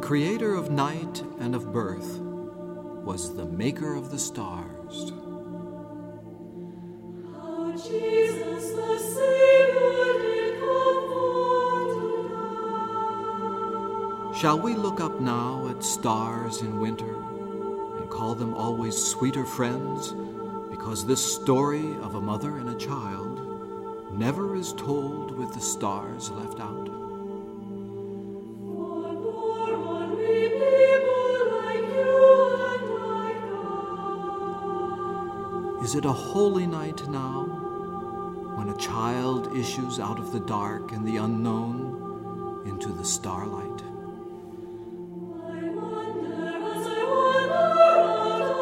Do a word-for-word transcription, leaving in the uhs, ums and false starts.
creator of night and of birth was the maker of the stars. How Jesus the Savior did comfort us. Shall we look up now at stars in winter and call them always sweeter friends, because this story of a mother and a child never is told with the stars left out? For poor unwe people like you and I, God. Is it a holy night now, when a child issues out of the dark and the unknown into the starlight?